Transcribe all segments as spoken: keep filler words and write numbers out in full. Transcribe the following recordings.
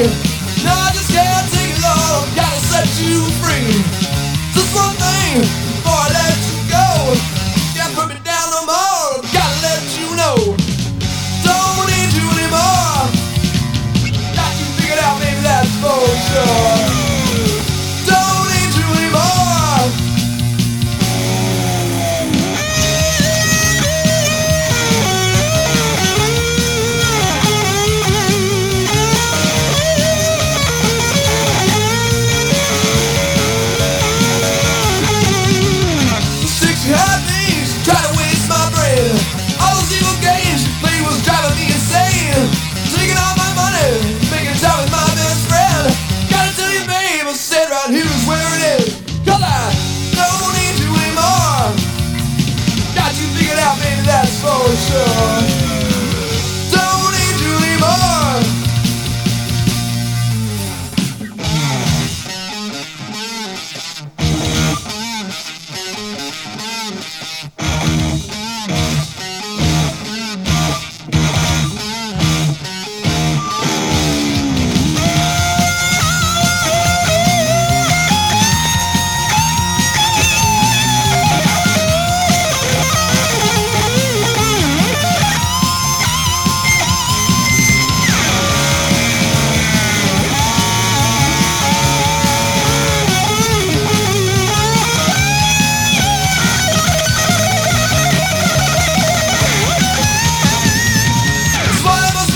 No, I just can't take it all. Gotta set you free. Just one thing before I let you go. Can't put me down no more. Gotta let you know. Don't need you anymore. Got you figured out, baby, that's for sure. Don't need you anymore. Six hard things try to waste my brain. All those evil games you played was driving me insane. Taking all my money, making time with my best friend. Gotta tell you, babe, I said right here is where it is. Cause I don't need you anymore. Got you figured out, baby, that's for sure. Don't need you anymore.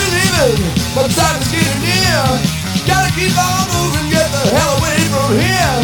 But time is getting near. Gotta keep on moving, get the hell away from here.